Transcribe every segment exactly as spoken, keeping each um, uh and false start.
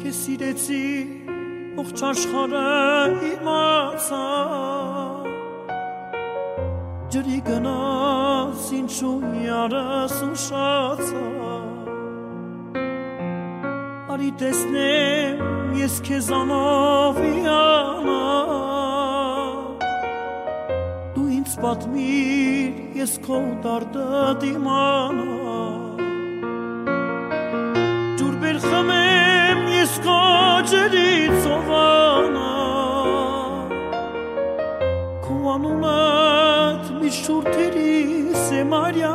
Ես իրեցի ողջ աշխարհը իմացա Ջրի գնաց ինչու յարս ուշացա Արի տեսնեմ ես քեզանով իանա Դու ինձ պատմիր ես քո դարդը դիմանա Ջուր բեր խմեմ ես քո ջրից ովանա Քո անունդ միշտ շուրթերիս է Մարիա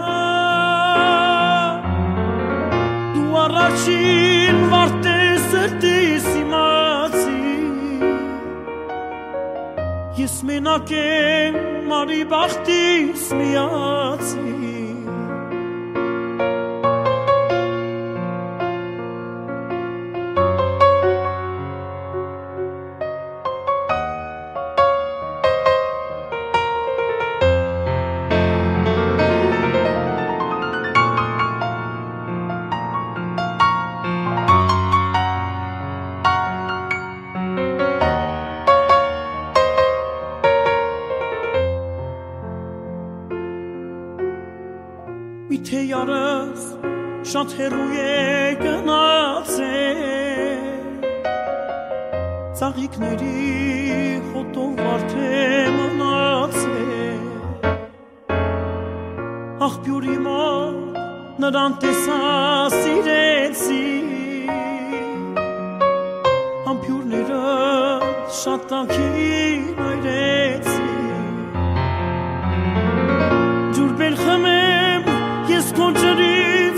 Դու առաջին վարտես սրտիս իմացի Ես մենակ եմ մարի բախտիս միացի Միթե յարս շատ հեռու է գնացել Ծաղիկների խոտով վարդ է մնացել Աղբյուրի մոտ նրան տեսա սիրեցի Համբյուրները շատ տաքին այրեցի Ջուր բեր խմեմ Ես քո ջրից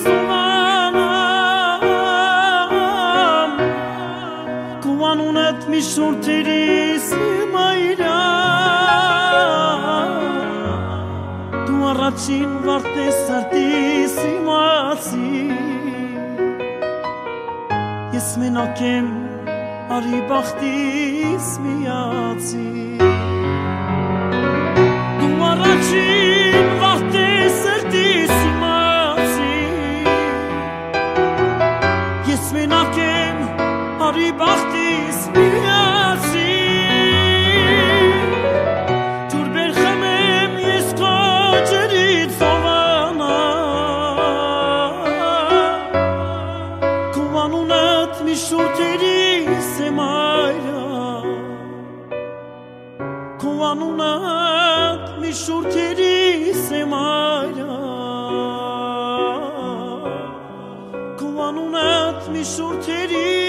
ուղանամ Քո անունդ միշտ շուրթերիս Մարիա Դու առաջին վարտես սրտիս իմացի Ես մենակ եմ արի բախտիս միացի Դու առաջին վարտես սրտիս Ես մենակ եմ արի բախտիս միացի Ջուր բեր խմեմ ես քո ջրից ովանա Քո անունդ միշտ շուրթերիս է Մարիա Քո անունդ միշտ շուրթերիս է Մարիա Քո անունդ միշտ շուրթերիս